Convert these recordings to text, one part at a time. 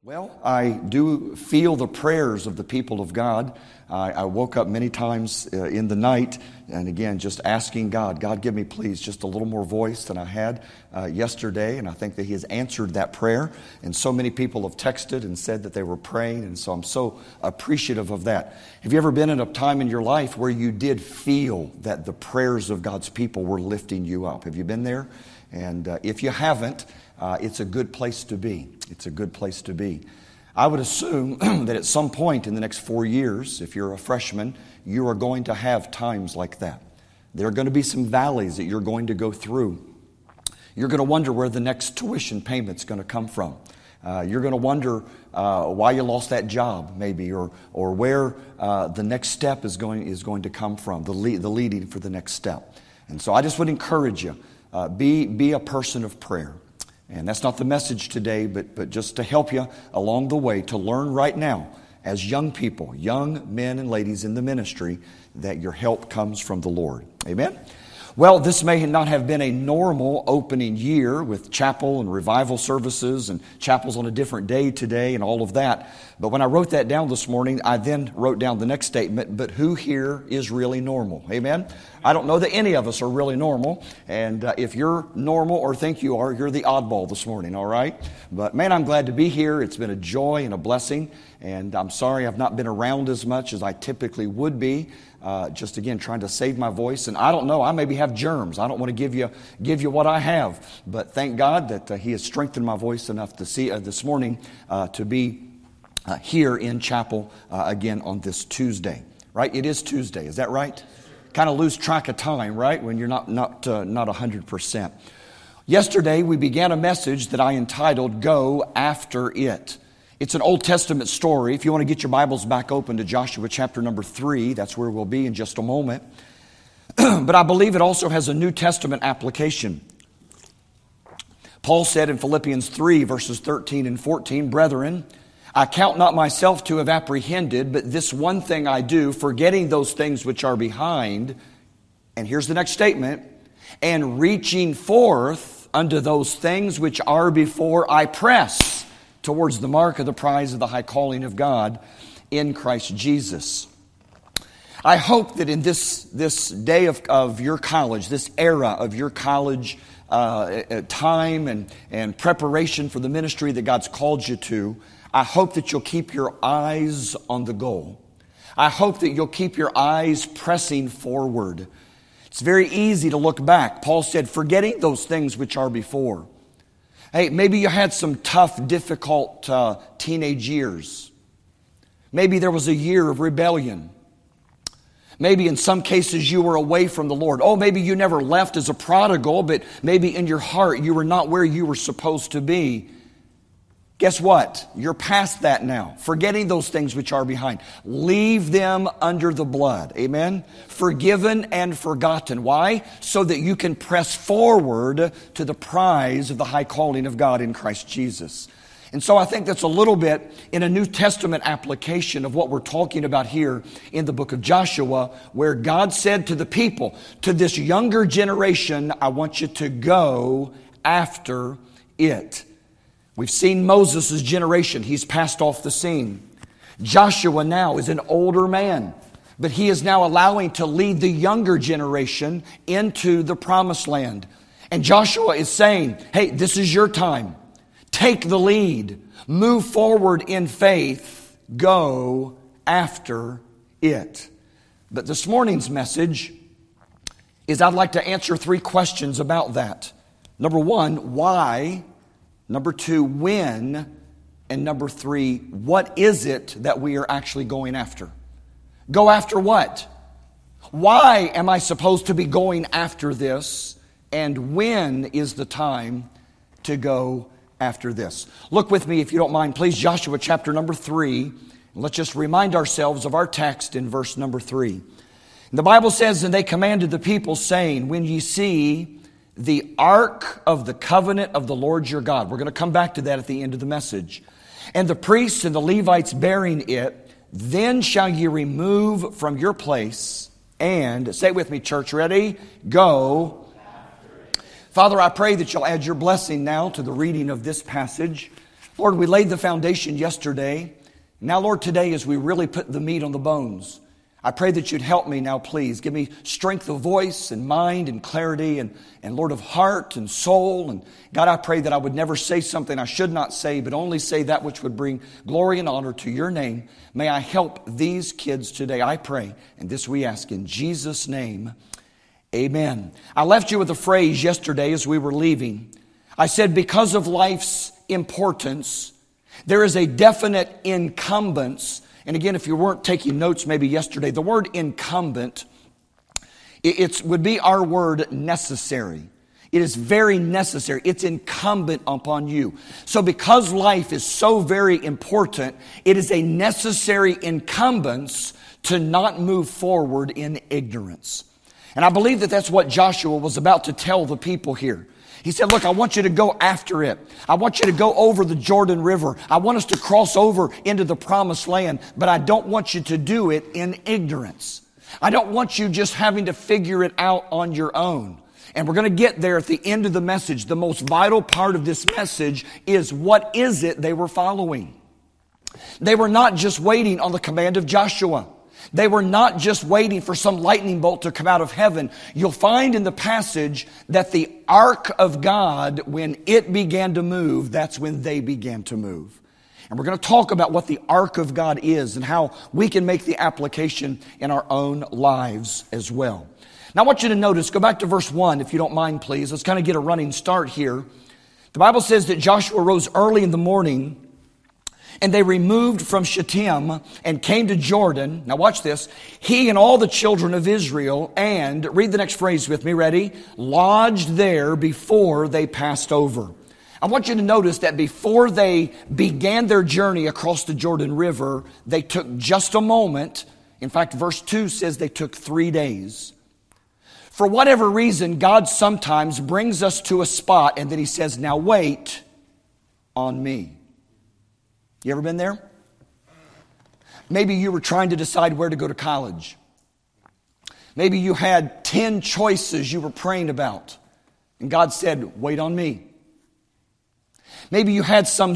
Well, I do feel the prayers of the people of God. I woke up many times in the night and again just asking God, give me please just a little more voice than I had yesterday. And I think that He has answered that prayer. And so many people have texted and said that they were praying. And so I'm so appreciative of that. Have you ever been in a time in your life where you did feel that the prayers of God's people were lifting you up? Have you been there? And if you haven't, it's a good place to be. It's a good place to be. I would assume that at some point in the next 4 years, if you're a freshman, you are going to have times like that. There are going to be some valleys that you're going to go through. You're going to wonder where the next tuition payment's going to come from. You're going to wonder why you lost that job, maybe, or where the next step is going to come from, the leading for the next step. And so I just would encourage you, be a person of prayer. And that's not the message today, but just to help you along the way to learn right now as young people, young men and ladies in the ministry, that your help comes from the Lord. Amen? Well, this may not have been a normal opening year with chapel and revival services and chapels on a different day today and all of that. But when I wrote that down this morning, I then wrote down the next statement, but who here is really normal? Amen? I don't know that any of us are really normal. And if you're normal or think you are, you're the oddball this morning, all right? But man, I'm glad to be here. It's been a joy and a blessing. And I'm sorry I've not been around as much as I typically would be. Just again, trying to save my voice. And I don't know, I maybe have germs. I don't want to give you what I have. But thank God that He has strengthened my voice enough to see this morning to be here in chapel again on this Tuesday. Right? It is Tuesday. Is that right? Kind of lose track of time, right? When you're not 100%. Yesterday, we began a message that I entitled, Go After It. It's an Old Testament story. If you want to get your Bibles back open to Joshua chapter number 3, that's where we'll be in just a moment. But I believe it also has a New Testament application. Paul said in Philippians 3, verses 13 and 14, Brethren, I count not myself to have apprehended, but this one thing I do, forgetting those things which are behind. And here's the next statement. And reaching forth unto those things which are before, I press towards the mark of the prize of the high calling of God in Christ Jesus. I hope that in this day of your college, this era of your college time and preparation for the ministry that God's called you to, I hope that you'll keep your eyes on the goal. I hope that you'll keep your eyes pressing forward. It's very easy to look back. Paul said, forgetting those things which are before. Hey, maybe you had some tough, difficult teenage years. Maybe there was a year of rebellion. Maybe in some cases you were away from the Lord. Oh, maybe you never left as a prodigal, but maybe in your heart you were not where you were supposed to be. Guess what? You're past that now. Forgetting those things which are behind. Leave them under the blood. Amen? Forgiven and forgotten. Why? So that you can press forward to the prize of the high calling of God in Christ Jesus. And so I think that's a little bit in a New Testament application of what we're talking about here in the book of Joshua, where God said to the people, to this younger generation, I want you to go after it. We've seen Moses' generation. He's passed off the scene. Joshua now is an older man, but he is now allowing to lead the younger generation into the promised land. And Joshua is saying, hey, this is your time. Take the lead. Move forward in faith. Go after it. But this morning's message is I'd like to answer 3 questions about that. Number 1, why? Number 2, when? And number 3, what is it that we are actually going after? Go after what? Why am I supposed to be going after this? And when is the time to go after this? Look with me, if you don't mind, please, Joshua chapter number 3. Let's just remind ourselves of our text in verse number 3. And the Bible says, And they commanded the people, saying, When ye see the ark of the covenant of the Lord your God. We're going to come back to that at the end of the message. And the priests and the Levites bearing it, then shall ye remove from your place and, say it with me, church, ready? Go. Father, I pray that you'll add your blessing now to the reading of this passage. Lord, we laid the foundation yesterday. Now, Lord, today as we really put the meat on the bones, I pray that you'd help me now, please. Give me strength of voice and mind and clarity and Lord, of heart and soul. And God, I pray that I would never say something I should not say, but only say that which would bring glory and honor to your name. May I help these kids today, I pray. And this we ask in Jesus' name, amen. I left you with a phrase yesterday as we were leaving. I said, because of life's importance, there is a definite incumbence. And again, if you weren't taking notes maybe yesterday, the word incumbent, it would be our word necessary. It is very necessary. It's incumbent upon you. So because life is so very important, it is a necessary incumbence to not move forward in ignorance. And I believe that that's what Joshua was about to tell the people here. He said, look, I want you to go after it. I want you to go over the Jordan River. I want us to cross over into the promised land, but I don't want you to do it in ignorance. I don't want you just having to figure it out on your own. And we're going to get there at the end of the message. The most vital part of this message is what is it they were following? They were not just waiting on the command of Joshua. They were not just waiting for some lightning bolt to come out of heaven. You'll find in the passage that the ark of God, when it began to move, that's when they began to move. And we're going to talk about what the ark of God is and how we can make the application in our own lives as well. Now I want you to notice, go back to verse 1 if you don't mind, please. Let's kind of get a running start here. The Bible says that Joshua rose early in the morning, and they removed from Shittim and came to Jordan. Now watch this. He and all the children of Israel, and, read the next phrase with me, ready? Lodged there before they passed over. I want you to notice that before they began their journey across the Jordan River, they took just a moment. In fact, verse 2 says they took 3 days. For whatever reason, God sometimes brings us to a spot and then He says, now wait on me. You ever been there? Maybe you were trying to decide where to go to college. Maybe you had 10 choices you were praying about. And God said, wait on me. Maybe you had some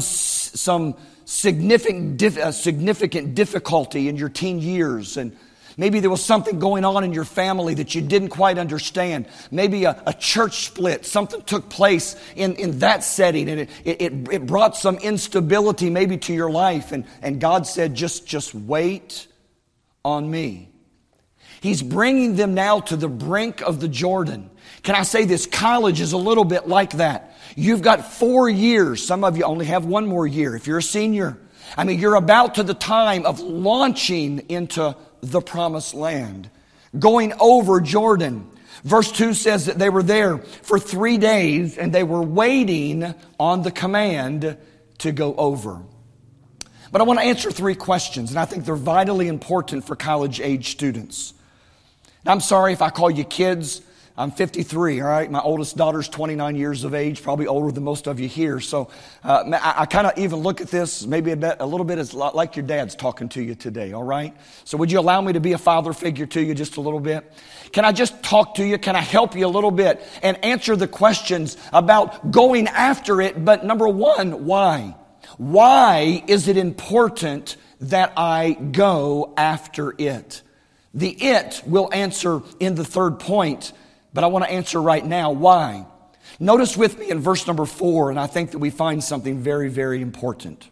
significant difficulty in your teen years, and maybe there was something going on in your family that you didn't quite understand. Maybe a church split. Something took place in that setting, and it brought some instability maybe to your life. And God said, just wait on me. He's bringing them now to the brink of the Jordan. Can I say this? College is a little bit like that. You've got 4 years. Some of you only have 1 more year. If you're a senior, I mean, you're about to the time of launching into the promised land, going over Jordan. Verse 2 says that they were there for 3 days and they were waiting on the command to go over. But I want to answer 3 questions, and I think they're vitally important for college age students. And I'm sorry if I call you kids. I'm 53, all right? My oldest daughter's 29 years of age, probably older than most of you here. So I kind of even look at this maybe a little bit as like your dad's talking to you today, all right? So would you allow me to be a father figure to you just a little bit? Can I just talk to you? Can I help you a little bit and answer the questions about going after it? But number 1, why? Why is it important that I go after it? The it will answer in the 3rd point. But I want to answer right now, why? Notice with me in verse number 4, and I think that we find something very, very important.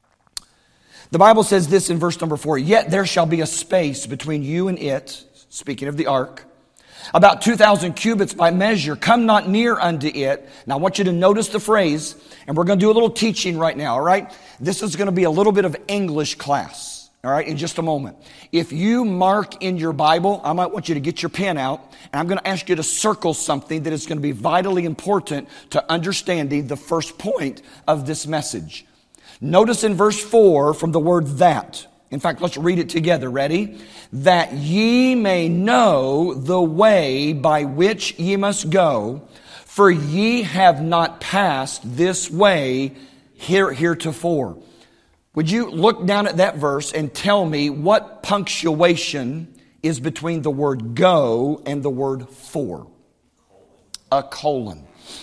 The Bible says this in verse number 4, yet there shall be a space between you and it, speaking of the ark, about 2,000 cubits by measure. Come not near unto it. Now I want you to notice the phrase, and we're going to do a little teaching right now, all right? This is going to be a little bit of English class. All right, in just a moment. If you mark in your Bible, I might want you to get your pen out, and I'm going to ask you to circle something that is going to be vitally important to understanding the first point of this message. Notice in verse 4 from the word that. In fact, let's read it together. Ready? That ye may know the way by which ye must go, for ye have not passed this way heretofore. Would you look down at that verse and tell me what punctuation is between the word go and the word for? A colon.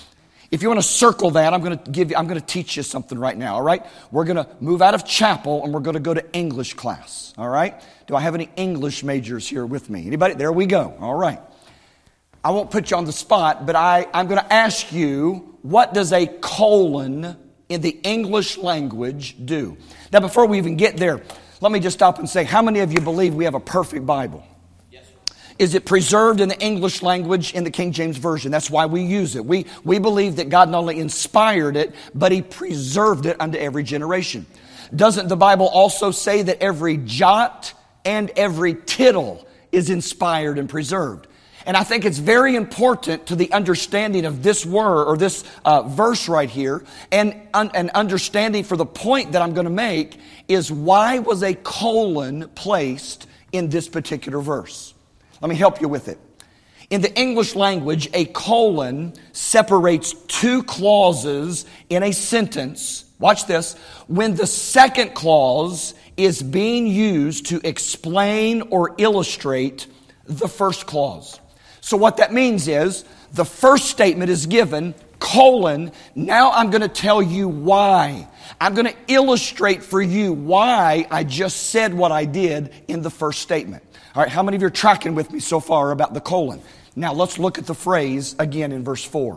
If you want to circle that, I'm going to teach you something right now, all right? We're going to move out of chapel and we're going to go to English class, all right? Do I have any English majors here with me? Anybody? There we go. All right. I won't put you on the spot, but I'm going to ask you, what does a colon in the English language do? Now, before we even get there, let me just stop and say, how many of you believe we have a perfect Bible? Is it preserved in the English language in the King James Version? That's why we use it. We believe that God not only inspired it, but He preserved it unto every generation. Doesn't the Bible also say that every jot and every tittle is inspired and preserved? And I think it's very important to the understanding of this word or this verse right here, and an understanding for the point that I'm going to make is, why was a colon placed in this particular verse? Let me help you with it. In the English language, a colon separates two clauses in a sentence. Watch this. When the second clause is being used to explain or illustrate the first clause. So what that means is, the first statement is given, colon, now I'm going to tell you why. I'm going to illustrate for you why I just said what I did in the first statement. All right, how many of you are tracking with me so far about the colon? Now let's look at the phrase again in verse 4.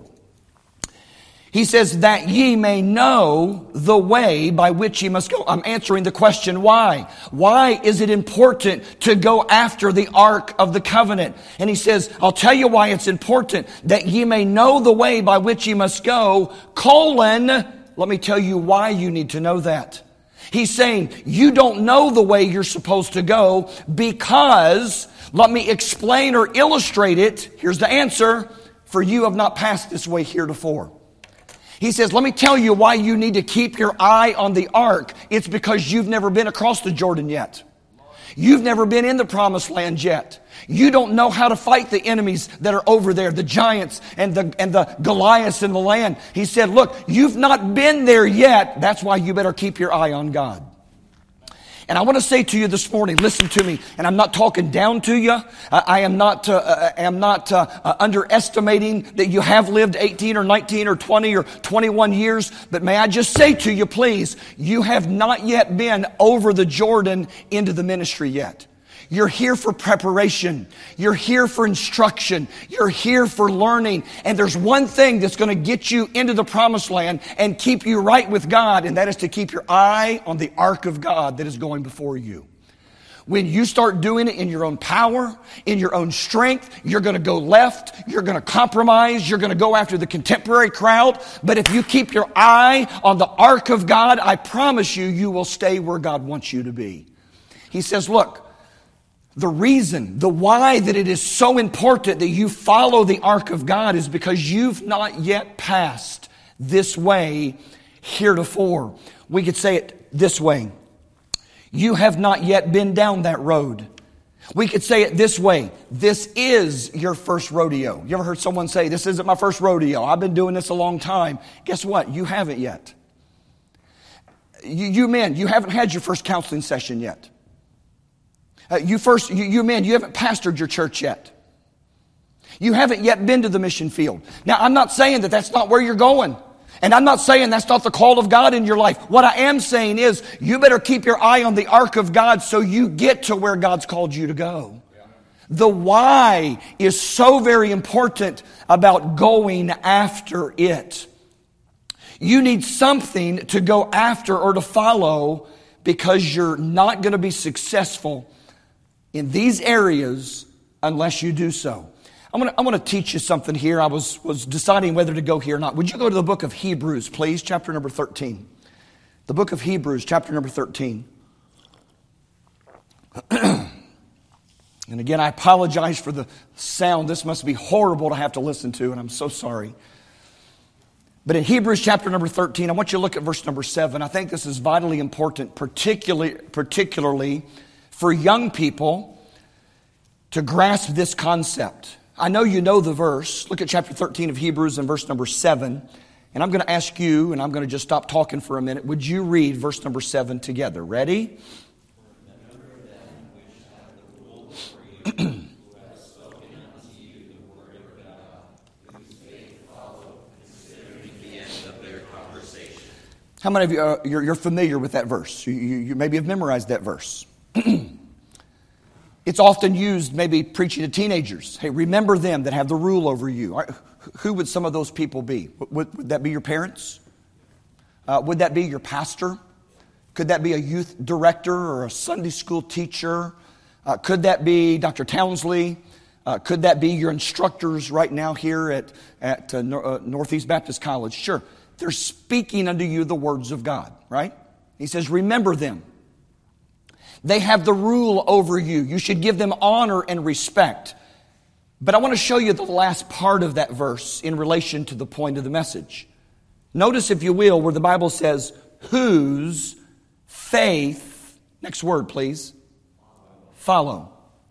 He says, that ye may know the way by which ye must go. I'm answering the question, why? Why is it important to go after the Ark of the Covenant? And he says, I'll tell you why it's important. That ye may know the way by which ye must go, colon, let me tell you why you need to know that. He's saying, you don't know the way you're supposed to go because, let me explain or illustrate it. Here's the answer. For you have not passed this way heretofore. He says, let me tell you why you need to keep your eye on the ark. It's because you've never been across the Jordan yet. You've never been in the promised land yet. You don't know how to fight the enemies that are over there, the giants and the Goliaths in the land. He said, look, you've not been there yet. That's why you better keep your eye on God. And I want to say to you this morning, listen to me, and I'm not talking down to you. I am not underestimating that you have lived 18 or 19 or 20 or 21 years. But may I just say to you, please, you have not yet been over the Jordan into the ministry yet. You're here for preparation. You're here for instruction. You're here for learning. And there's one thing that's going to get you into the promised land and keep you right with God, and that is to keep your eye on the ark of God that is going before you. When you start doing it in your own power, in your own strength, you're going to go left, you're going to compromise, you're going to go after the contemporary crowd. But if you keep your eye on the ark of God, I promise you, you will stay where God wants you to be. He says, look, the reason, the why that it is so important that you follow the ark of God is because you've not yet passed this way heretofore. We could say it this way. You have not yet been down that road. We could say it this way. This is your first rodeo. You ever heard someone say, this isn't my first rodeo. I've been doing this a long time. Guess what? You haven't yet. You men, you haven't had your first counseling session yet. You men, you haven't pastored your church yet. You haven't yet been to the mission field. Now, I'm not saying that that's not where you're going. And I'm not saying that's not the call of God in your life. What I am saying is, you better keep your eye on the ark of God so you get to where God's called you to go. The why is so very important about going after it. You need something to go after or to follow, because you're not going to be successful in these areas unless you do so. I'm going to teach you something here. I was deciding whether to go here or not. Would you go to the book of Hebrews, please, chapter number 13. The book of Hebrews, chapter number 13. And again, I apologize for the sound. This must be horrible to have to listen to, and I'm so sorry. But in Hebrews chapter number 13, I want you to look at verse number 7. I think this is vitally important, particularly for young people to grasp this concept. I know you know the verse. Look at chapter 13 of Hebrews and verse number 7. And I'm going to ask you, and I'm going to just stop talking for a minute. Would you read verse number 7 together? Ready? How many of you, you're familiar with that verse? You maybe have memorized that verse. It's often used maybe preaching to teenagers. Hey, remember them that have the rule over you. Who would some of those people be? Would that be your parents? Would that be your pastor? Could that be a youth director or a Sunday school teacher? Could that be Dr. Townsley? Could that be your instructors right now here at Northeast Baptist College? Sure. They're speaking unto you the words of God, right? He says, remember them. They have the rule over you. You should give them honor and respect. But I want to show you the last part of that verse in relation to the point of the message. Notice, if you will, where the Bible says, whose faith, next word please, follow.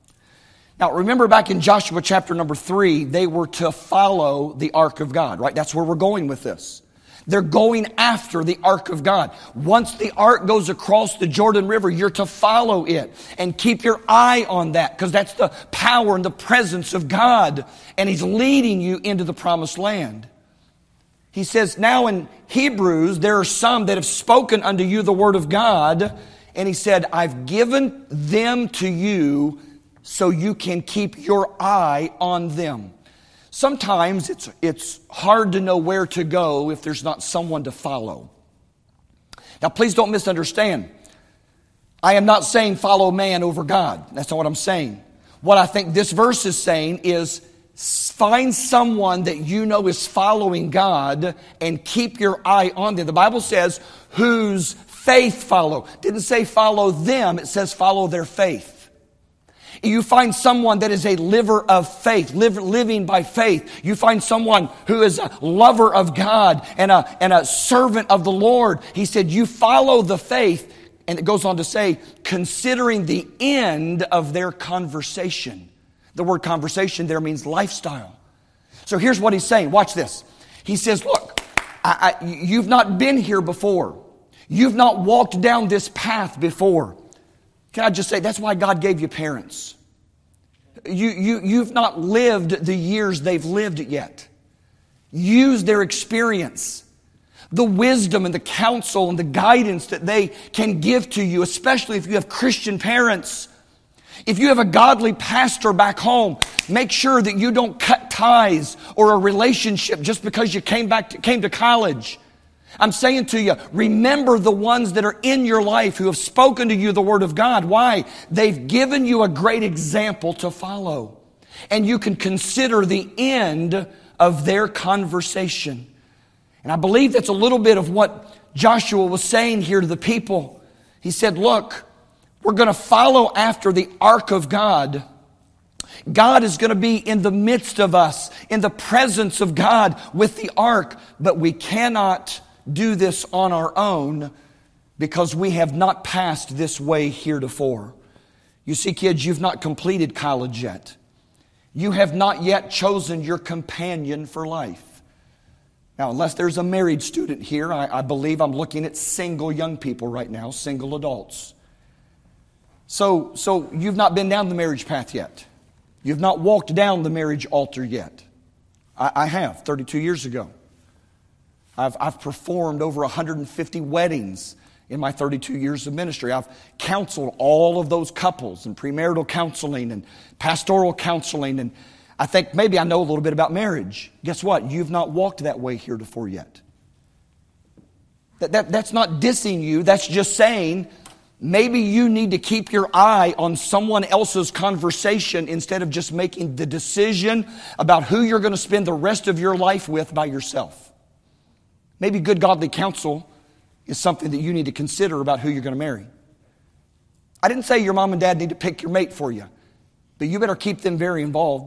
Now remember back in Joshua chapter number 3, they were to follow the ark of God, right? That's where we're going with this. They're going after the ark of God. Once the ark goes across the Jordan River, you're to follow it and keep your eye on that, because that's the power and the presence of God, and He's leading you into the promised land. He says, now in Hebrews, there are some that have spoken unto you the word of God, and he said, I've given them to you so you can keep your eye on them. Sometimes it's hard to know where to go if there's not someone to follow. Now, please don't misunderstand. I am not saying follow man over God. That's not what I'm saying. What I think this verse is saying is find someone that you know is following God and keep your eye on them. The Bible says, whose faith follow. It didn't say follow them. It says follow their faith. You find someone that is a liver of faith, living by faith. You find someone who is a lover of God and a servant of the Lord. He said, you follow the faith. And it goes on to say, considering the end of their conversation. The word conversation there means lifestyle. So here's what he's saying. Watch this. He says, look, you've not been here before. You've not walked down this path before. Can I just say, that's why God gave you parents. You've not lived the years they've lived yet. Use their experience, the wisdom and the counsel and the guidance that they can give to you, especially if you have Christian parents. If you have a godly pastor back home, make sure that you don't cut ties or a relationship just because you came to college. I'm saying to you, remember the ones that are in your life who have spoken to you the Word of God. Why? They've given you a great example to follow. And you can consider the end of their conversation. And I believe that's a little bit of what Joshua was saying here to the people. He said, look, we're going to follow after the ark of God. God is going to be in the midst of us, in the presence of God with the ark, but we cannot do this on our own because we have not passed this way heretofore. You see, kids, you've not completed college yet. You have not yet chosen your companion for life. Now, unless there's a married student here, I believe I'm looking at single young people right now, single adults. So you've not been down the marriage path yet. You've not walked down the marriage altar yet. I have, 32 years ago. I've performed over 150 weddings in my 32 years of ministry. I've counseled all of those couples in premarital counseling and pastoral counseling. And I think maybe I know a little bit about marriage. Guess what? You've not walked that way heretofore yet. That's not dissing you. That's just saying maybe you need to keep your eye on someone else's conversation instead of just making the decision about who you're going to spend the rest of your life with by yourself. Maybe good godly counsel is something that you need to consider about who you're going to marry. I didn't say your mom and dad need to pick your mate for you, but you better keep them very involved.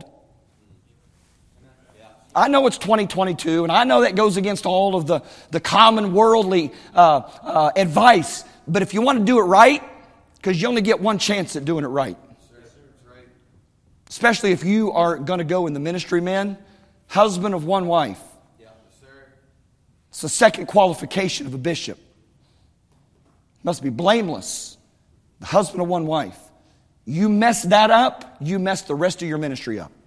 I know it's 2022, and I know that goes against all of the common worldly advice, but if you want to do it right, because you only get one chance at doing it right. Especially if you are going to go in the ministry, men, husband of one wife. It's the second qualification of a bishop. Must be blameless. The husband of one wife. You mess that up, you mess the rest of your ministry up.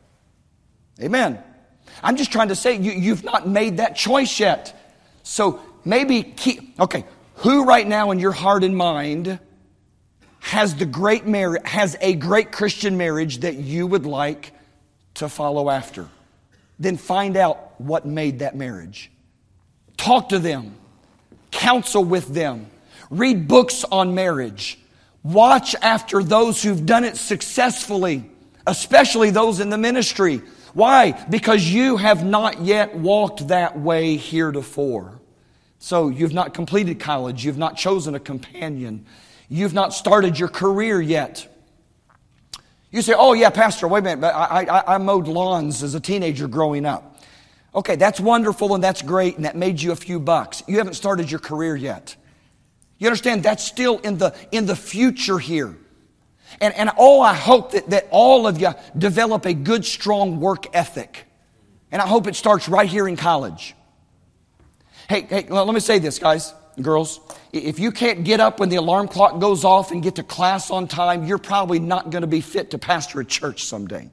Amen. I'm just trying to say you've not made that choice yet. So maybe who right now in your heart and mind has a great Christian marriage that you would like to follow after? Then find out what made that marriage. Talk to them. Counsel with them. Read books on marriage. Watch after those who've done it successfully, especially those in the ministry. Why? Because you have not yet walked that way heretofore. So you've not completed college. You've not chosen a companion. You've not started your career yet. You say, oh yeah, Pastor, wait a minute, but I mowed lawns as a teenager growing up. Okay, that's wonderful and that's great and that made you a few bucks. You haven't started your career yet. You understand? That's still in the future here. And I hope that all of you develop a good, strong work ethic. And I hope it starts right here in college. Hey, let me say this, guys and girls. If you can't get up when the alarm clock goes off and get to class on time, you're probably not going to be fit to pastor a church someday.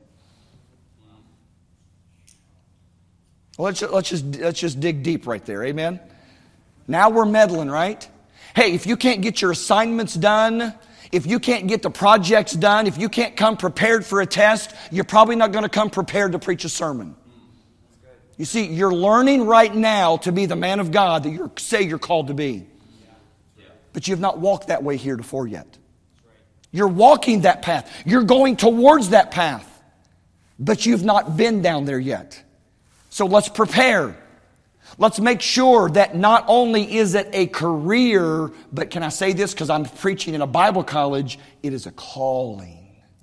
Well, let's just dig deep right there, amen? Now we're meddling, right? Hey, if you can't get your assignments done, if you can't get the projects done, if you can't come prepared for a test, you're probably not going to come prepared to preach a sermon. You see, you're learning right now to be the man of God that you say you're called to be. But you've not walked that way heretofore yet. You're walking that path. You're going towards that path. But you've not been down there yet. So let's prepare. Let's make sure that not only is it a career, but can I say this because I'm preaching in a Bible college, it is a calling.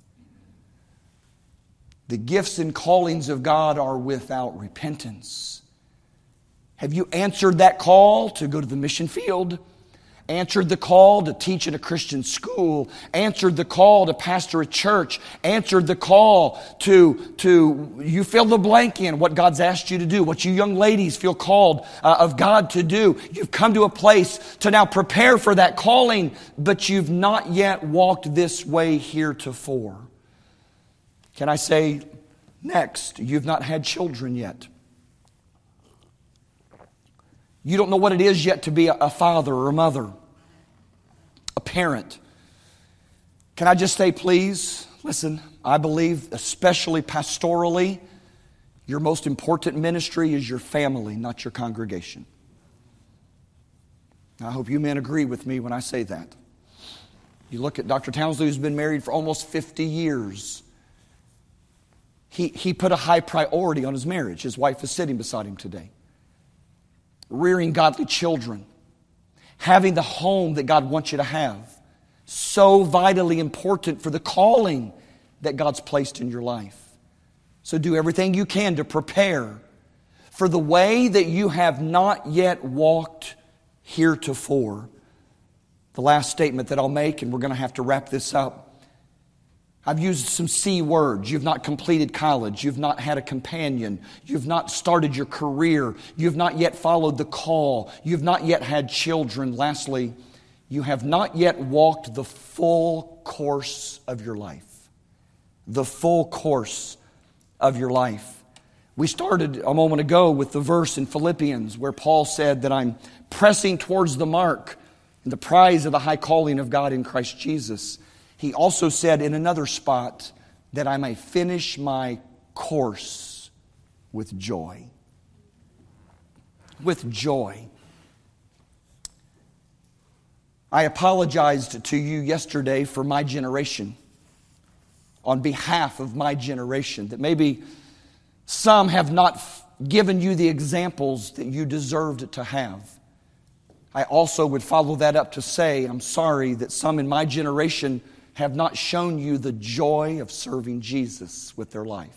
The gifts and callings of God are without repentance. Have you answered that call to go to the mission field? Answered the call to teach in a Christian school? Answered the call to pastor a church? Answered the call to you fill the blank in what God's asked you to do, what you young ladies feel called of God to do. You've come to a place to now prepare for that calling, but you've not yet walked this way heretofore. Can I say next, you've not had children yet. You don't know what it is yet to be a father or a mother, a parent. Can I just say, please, listen, I believe, especially pastorally, your most important ministry is your family, not your congregation. I hope you men agree with me when I say that. You look at Dr. Townsley, who's been married for almost 50 years. He put a high priority on his marriage. His wife is sitting beside him today. Rearing godly children. Having the home that God wants you to have. So vitally important for the calling that God's placed in your life. So do everything you can to prepare for the way that you have not yet walked heretofore. The last statement that I'll make, and we're going to have to wrap this up. I've used some C words. You've not completed college. You've not had a companion. You've not started your career. You've not yet followed the call. You've not yet had children. Lastly, you have not yet walked the full course of your life. The full course of your life. We started a moment ago with the verse in Philippians where Paul said that I'm pressing towards the mark and the prize of the high calling of God in Christ Jesus. He also said in another spot that I may finish my course with joy. With joy. I apologized to you yesterday for my generation, on behalf of my generation, that maybe some have not given you the examples that you deserved to have. I also would follow that up to say, I'm sorry that some in my generation have not shown you the joy of serving Jesus with their life.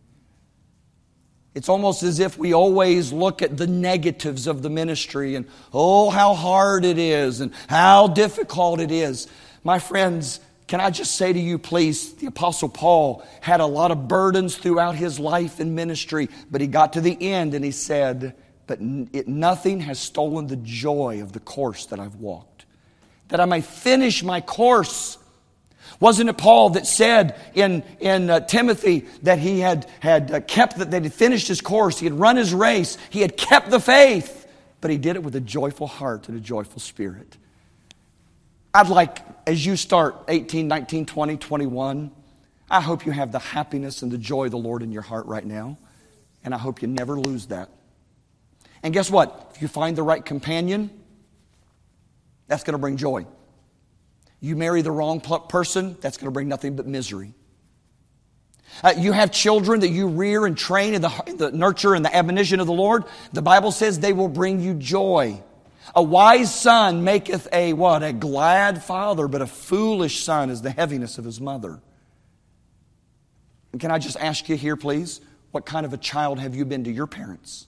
It's almost as if we always look at the negatives of the ministry and, oh, how hard it is and how difficult it is. My friends, can I just say to you, please, the Apostle Paul had a lot of burdens throughout his life and ministry, but he got to the end and he said, but nothing has stolen the joy of the course that I've walked, that I may finish my course. Wasn't it Paul that said in Timothy that he had kept, that he had finished his course, he had run his race, he had kept the faith. but he did it with a joyful heart and a joyful spirit. I'd like, as you start 18, 19, 20, 21, I hope you have the happiness and the joy of the Lord in your heart right now. And I hope you never lose that. And guess what? If you find the right companion, that's going to bring joy. You marry the wrong person, that's going to bring nothing but misery. You have children that you rear and train in the nurture and the admonition of the Lord. The Bible says they will bring you joy. A wise son maketh a what? A glad father, but a foolish son is the heaviness of his mother. And can I just ask you here, please, what kind of a child have you been to your parents?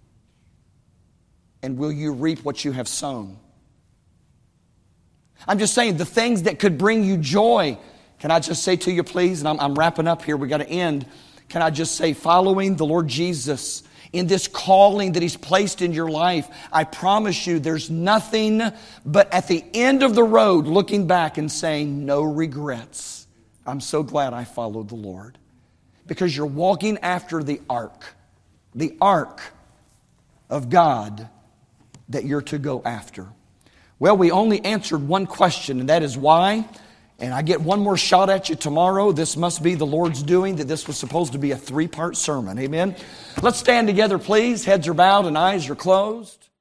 And will you reap what you have sown? I'm just saying, the things that could bring you joy. Can I just say to you, please, and I'm wrapping up here, we got to end. Can I just say, following the Lord Jesus in this calling that He's placed in your life, I promise you there's nothing but at the end of the road looking back and saying, no regrets. I'm so glad I followed the Lord. Because you're walking after the ark of God that you're to go after. Well, we only answered one question, and that is why. And I get one more shot at you tomorrow. This must be the Lord's doing, that this was supposed to be a 3-part sermon. Amen? Let's stand together, please. Heads are bowed and eyes are closed.